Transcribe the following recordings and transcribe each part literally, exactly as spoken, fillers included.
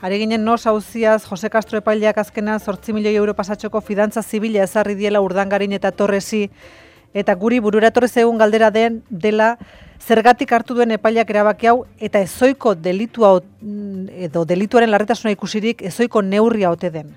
Ari ginen nos auziaz Jose Castro epaileak azkena zortzi milioi euro pasatxoko fidantza zibila ezarri diela Urdangarin eta Torresi, eta guri burura etorri zaigun galdera den dela zergatik hartu duen epaileak erabaki hau eta ezoiko delitua edo delituaren larritasuna ikusirik ezoiko neurria ote den.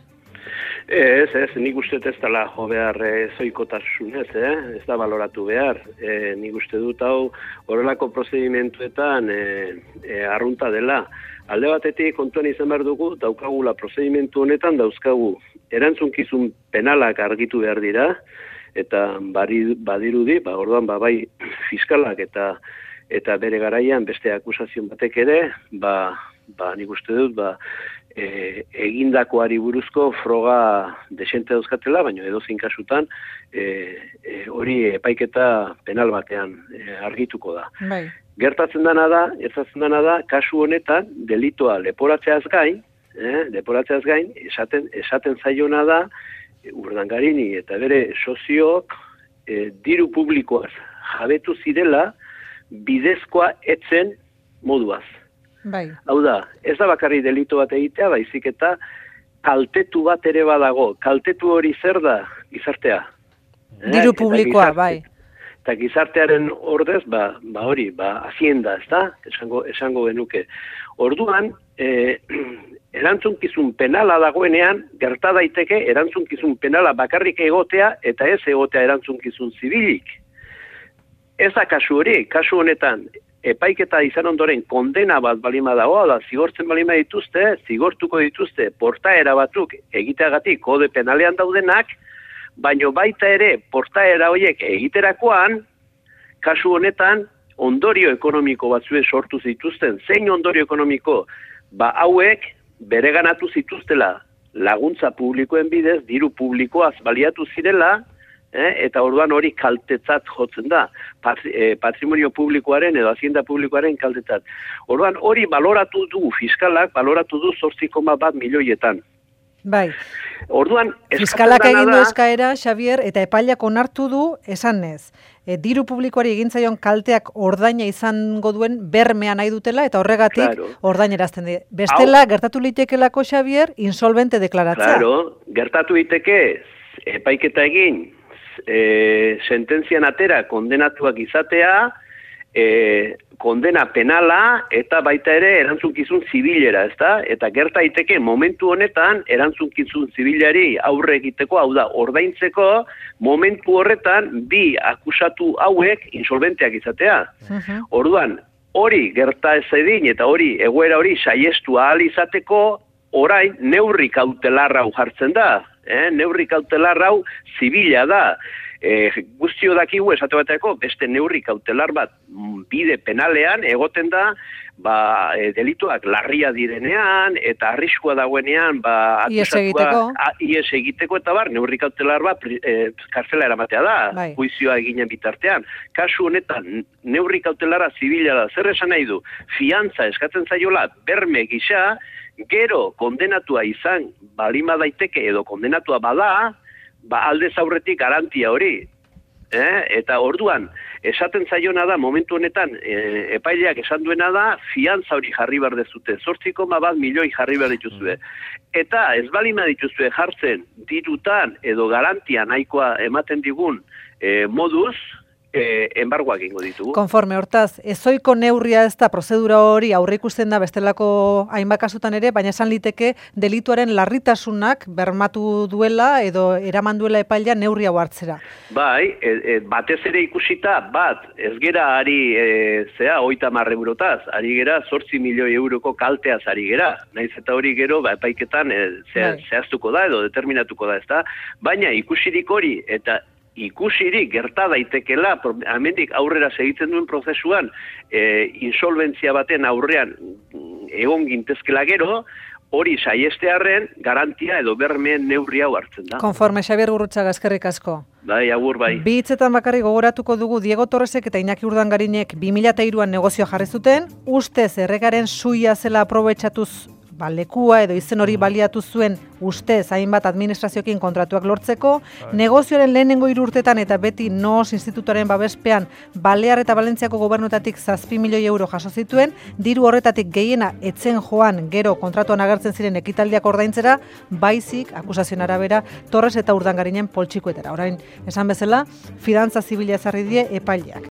Ez, ez, nik uste ez dela jo behar ezoikotasunez, eh? Ez da baloratu behar. E, nik uste dut hau horrelako prozedimentuetan e, e, arrunta dela. Alde batetik kontuan izan behar dugu, daukagula prozedimentu honetan dauzkagu erantzunkizun penalak argitu behar dira, eta bari, badirudi, ba, orduan ba, bai fiskalak eta eta bere garaian beste akusazion batek ere, ba, ba nik uste dut, ba, E, egindakoari buruzko froga desente dauzkatela, baina edozein kasutan e, e, hori epaiketa penal batean e, argituko da. Bai. Gertatzen dana da, gertatzen dana da, kasu honetan delitoa leporatzeaz gain, eh, leporatzeaz gain, esaten, esaten zaiona da, e, Urdangarini eta bere sozioak e, diru publikoaz jabetu zirela bidezkoa etzen moduaz. Bai. Hau da, ez da bakarri delito bat egitea, baizik eta kaltetu bat ere badago. Kaltetu hori zer da gizartea? Diru eh? publikoa, gizarte, bai. Eta gizartearen ordez, ba, ba hori, ba, hazienda, ez da? Esango, esango genuke. Orduan, eh, erantzunkizun penala dagoenean, gerta daiteke erantzunkizun penala bakarrik egotea, eta ez egotea erantzunkizun zibilik. Ez da kasu hori, kasu honetan, epaiketa izan ondoren kondena bat balima dago, da zigortzen balima dituzte, zigortuko dituzte portaera batzuk egiteagatik kode penalean daudenak, baino baita ere portaera horiek egiterakoan, kasu honetan ondorio ekonomiko batzue sortu zituzten. Zein ondorio ekonomiko? Ba hauek bereganatu zituztela laguntza publikoen bidez, diru publikoaz baliatu zirela, Eh, eta orduan hori kaltetzat jotzen da, Patri, eh, patrimonio publikoaren edo hazienda publikoaren kaltetzat. Orduan hori baloratu du fiskalak, baloratu du zortzi koma bat milioietan. Bai. Orduan, fiskalak egin du eskaera, Xavier, eta epaileak onartu du esanez. E, diru publikoari egin zaion kalteak ordaina izango duen bermea nahi dutela, eta horregatik claro. Ordainerazten die. Bestela, Au. gertatu litekelako, Xavier, insolvente deklaratzea. Claro, gertatu liteke epaiketa egin, E, sententzian atera kondenatuak izatea, e, kondena penala eta baita ere erantzunkizun zibilera, ezta? Eta gerta daiteke momentu honetan erantzunkizun zibilari aurre egiteko, hau da, ordaintzeko momentu horretan bi akusatu hauek insolventeak izatea. Uh-huh. Orduan, hori gerta ez edin eta hori egoera hori saiestu ahal izateko, orain neurri kautelarra hau jartzen da. Eh, neurri kautelar hau zibila da. Eh, guztio dakigu esate bateako beste neurri kautelar bat bide penalean egoten da, ba, e, delituak larria direnean eta arriskua dagoenean, ba, ies egiteko. A, ies egiteko eta bar, neurri kautelar bat e, kartzela eramatea da, bai. Juizioa eginen bitartean. Kasu honetan, neurri kautelara zibila da. Zer esan nahi du? Fiantza eskatzen zaiola berme gisa, gero kondenatua izan balima daiteke edo kondenatua bada, ba aldez aurretik garantia hori. Eh? Eta orduan, esaten zaiona da, momentu honetan, e, epaileak esan duena da, fiantza hori jarri behar dezute, zortzi koma bat milioi jarri behar dituzue. Eta ez balima dituzue jartzen dirutan edo garantia nahikoa ematen digun e, moduz, E, enbargoak egingo ditugu. Konforme, hortaz, ezoiko neurria ez da prozedura hori aurre ikusten da bestelako hainbat kasutan ere, baina esan liteke delituaren larritasunak bermatu duela edo eraman duela epailea neurria hartzera. Bai, e, e, batez ere ikusita, bat, ez gera ari, e, zea, oita marre eurotaz, ari gera zortzi milioi euroko kalteaz ari gera. Naiz eta hori gero, ba, epaiketan e, zea, bai. zehaztuko da edo determinatuko da, ez da? Baina ikusirik hori eta ikusirik gerta daitekela, hemendik aurrera segitzen duen prozesuan, e, insolventzia baten aurrean egon gintezkela gero, hori saiestearren garantia edo bermeen neurri hau hartzen da. Konforme, Xabier Gurrutxaga, eskerrik asko. Bai, agur, bai. Bi hitzetan bakarrik gogoratuko dugu Diego Torresek eta Iñaki Urdangarinek bi mila hiruan negozioa jarri zuten, ustez erregaren suia zela aprobetxatuz ba, lekua edo izen hori baliatu zuen ustez hainbat administrazioekin kontratuak lortzeko, negozioaren lehenengo hiru urtetan eta beti Noos institutoaren babespean Balear eta Valentziako gobernuetatik zazpi milioi euro jaso zituen, diru horretatik gehiena etzen joan gero kontratuan agertzen ziren ekitaldiak ordaintzera, baizik akusazioen arabera Torres eta Urdangarinen poltsikoetara. Orain, esan bezala, fidantza zibila ezarri die epaileak.